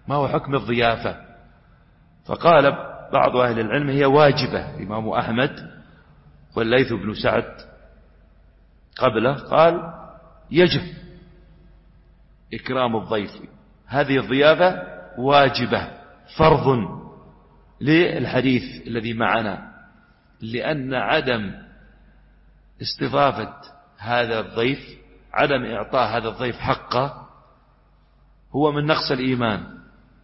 ما هو حكم الضيافة؟ فقال بعض أهل العلم هي واجبة. الإمام أحمد والليث بن سعد قبله قال يجب إكرام الضيف، هذه الضيافة واجبة فرض للحديث الذي معنا، لأن عدم استضافة هذا الضيف، عدم إعطاء هذا الضيف حقه هو من نقص الإيمان.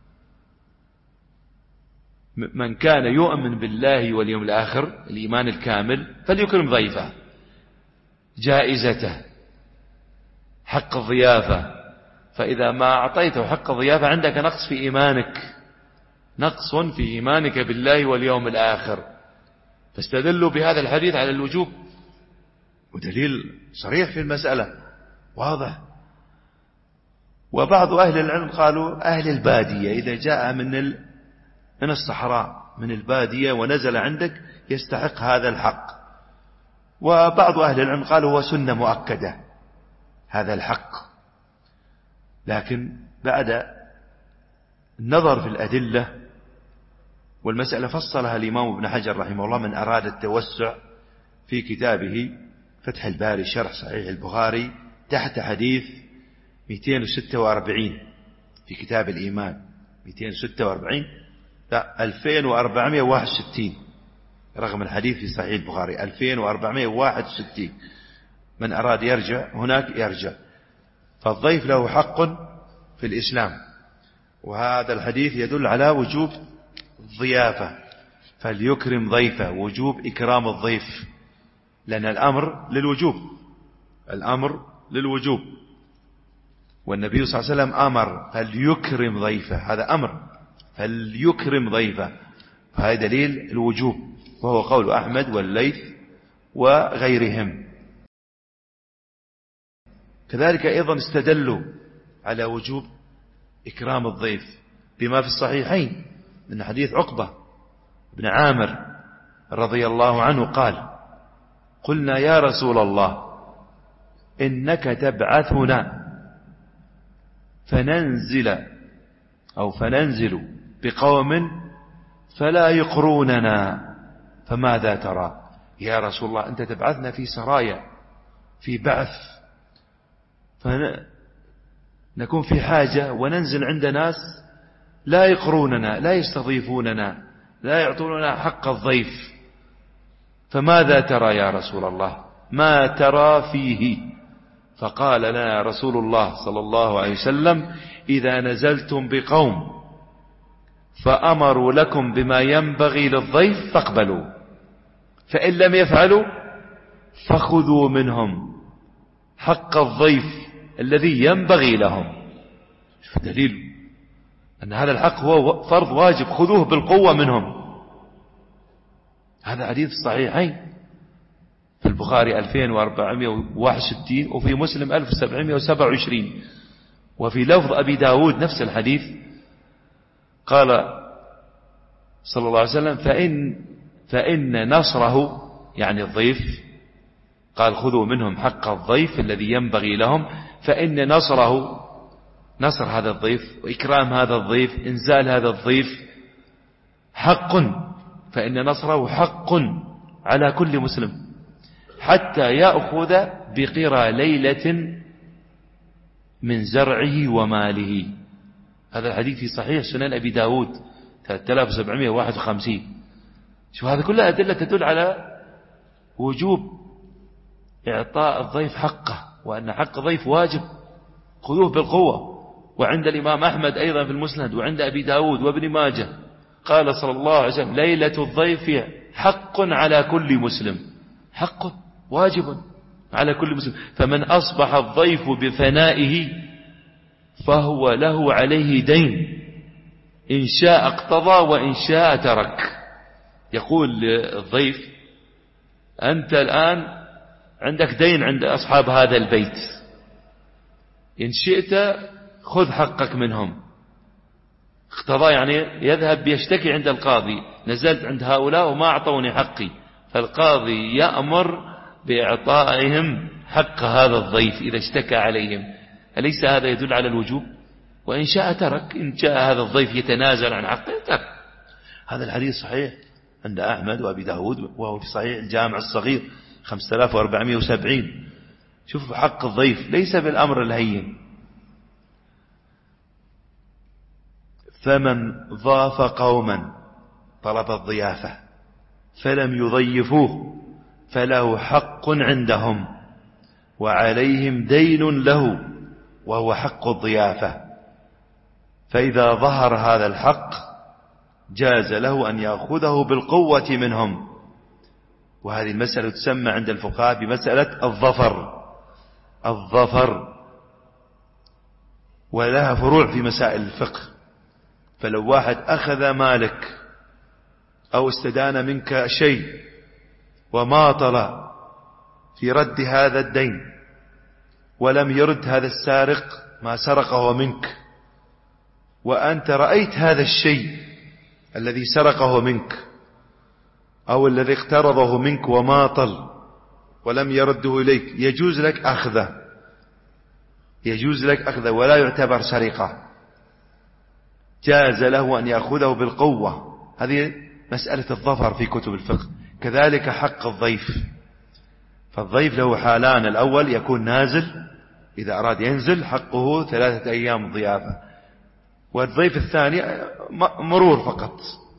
من كان يؤمن بالله واليوم الآخر الإيمان الكامل فليكرم ضيفه، جائزته، حق الضيافة. فإذا ما أعطيته حق الضيافة عندك نقص في إيمانك، نقص في إيمانك بالله واليوم الآخر. فاستدلوا بهذا الحديث على الوجوب، ودليل صريح في المسألة واضح. وبعض أهل العلم قالوا أهل البادية إذا جاء من الصحراء من البادية ونزل عندك يستحق هذا الحق. وبعض أهل العلم قالوا هو سنة مؤكدة هذا الحق، لكن بعد النظر في الأدلة والمسألة فصلها الإمام ابن حجر رحمه الله من أراد التوسع في كتابه فتح الباري شرح صحيح البخاري تحت حديث 246 في كتاب الإيمان 246 لا 2461 رقم الحديث في صحيح البخاري 2461. من أراد يرجع هناك يرجع. فالضيف له حق في الإسلام، وهذا الحديث يدل على وجوب الضيافة، فليكرم ضيفه، وجوب إكرام الضيف، لأن الأمر للوجوب، الأمر للوجوب. والنبي صلى الله عليه وسلم أمر فليكرم ضيفه، هذا أمر فليكرم ضيفه، فهذا دليل الوجوب، وهو قول أحمد والليث وغيرهم. كذلك أيضا استدلوا على وجوب إكرام الضيف بما في الصحيحين من حديث عقبة بن عامر رضي الله عنه قال قلنا يا رسول الله إنك تبعثنا فننزل بقوم فلا يقروننا فماذا ترى؟ يا رسول الله أنت تبعثنا في سرايا في بعث، فنكون في حاجة وننزل عند ناس لا يقروننا لا يستضيفوننا لا يعطوننا حق الضيف، فماذا ترى يا رسول الله؟ ما ترى فيه؟ فقال لنا رسول الله صلى الله عليه وسلم إذا نزلتم بقوم فأمروا لكم بما ينبغي للضيف فاقبلوا، فإن لم يفعلوا فخذوا منهم حق الضيف الذي ينبغي لهم. دليل أن هذا الحق هو فرض واجب، خذوه بالقوة منهم. هذا حديث الصحيحين في البخاري 2461 وفي مسلم 1727. وفي لفظ أبي داود نفس الحديث قال صلى الله عليه وسلم فإن نصره يعني الضيف، قال خذوا منهم حق الضيف الذي ينبغي لهم، فإن نصره نصر هذا الضيف وإكرام هذا الضيف إنزال هذا الضيف حق، فإن نصره حق على كل مسلم حتى يأخذ بقرى ليلة من زرعه وماله. هذا الحديث في صحيح سنن أبي داود 3751. شو هذا كلها أدلة تدل على وجوب إعطاء الضيف حقه، وأن حق الضيف واجب، خذوه بالقوة. وعند الإمام أحمد أيضا في المسند وعند أبي داود وابن ماجه قال صلى الله عليه وسلم ليلة الضيف حق على كل مسلم، حق واجب على كل مسلم، فمن أصبح الضيف بفنائه فهو له عليه دين، إن شاء اقتضى وإن شاء ترك. يقول للضيف أنت الآن عندك دين عند أصحاب هذا البيت، إن شئت خذ حقك منهم، اقتضى يعني يذهب يشتكي عند القاضي نزلت عند هؤلاء وما أعطوني حقي، فالقاضي يأمر بإعطائهم حق هذا الضيف إذا اشتكى عليهم. أليس هذا يدل على الوجوب؟ وإن شاء ترك. إن جاء هذا الضيف يتنازل عن حقه ترك. هذا الحديث صحيح عند أحمد وأبي داود، وهو في صحيح الجامع الصغير 5470. شوفوا حق الضيف ليس بالأمر الهين. فمن ضاف قوما طلب الضيافة فلم يضيفوه فله حق عندهم وعليهم دين له وهو حق الضيافة، فإذا ظهر هذا الحق جاز له أن يأخذه بالقوة منهم. وهذه المسألة تسمى عند الفقهاء بمسألة الظفر، ولها فروع في مسائل الفقه. فلو واحد أخذ مالك أو استدان منك شيء وماطل في رد هذا الدين ولم يرد هذا السارق ما سرقه منك، وأنت رأيت هذا الشيء الذي سرقه منك أو الذي اقترضه منك وماطل ولم يرده إليك، يجوز لك أخذه ولا يعتبر سرقة، جاز له أن يأخذه بالقوة. هذه مسألة الظفر في كتب الفقه. كذلك حق الضيف، فالضيف له حالان: الأول يكون نازل، إذا أراد ينزل حقه 3 أيام ضيافة، والضيف الثاني مرور فقط،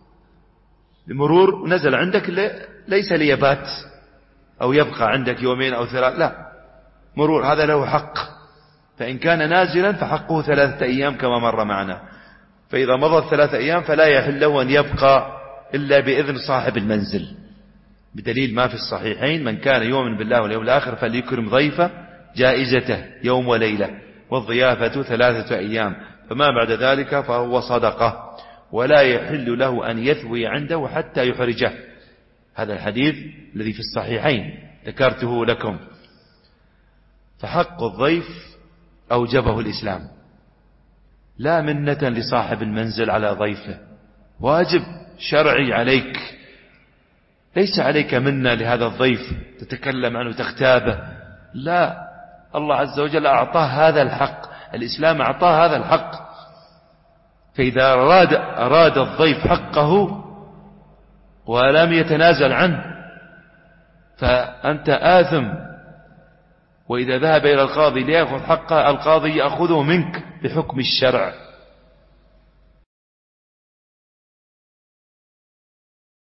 مرور نزل عندك ليس ليبات أو يبقى عندك يومين أو 3، لا، مرور، هذا له حق. فإن كان نازلا فحقه 3 أيام كما مر معنا، فإذا مضت 3 أيام فلا يحل له أن يبقى إلا بإذن صاحب المنزل، بدليل ما في الصحيحين: من كان يؤمن بالله واليوم الآخر فليكرم ضيفه جائزته يوم وليلة، والضيافة 3 أيام، فما بعد ذلك فهو صدقة، ولا يحل له أن يثوي عنده حتى يحرجه. هذا الحديث الذي في الصحيحين ذكرته لكم. فحق الضيف أوجبه الإسلام، لا منة لصاحب المنزل على ضيفه، واجب شرعي عليك، ليس عليك منة لهذا الضيف تتكلم عنه تغتابه، لا، الله عز وجل أعطاه هذا الحق، الإسلام أعطاه هذا الحق. فإذا أراد الضيف حقه ولم يتنازل عنه فأنت آثم، وإذا ذهب إلى القاضي ليأخذ حقه القاضي يأخذه منك بحكم الشرع.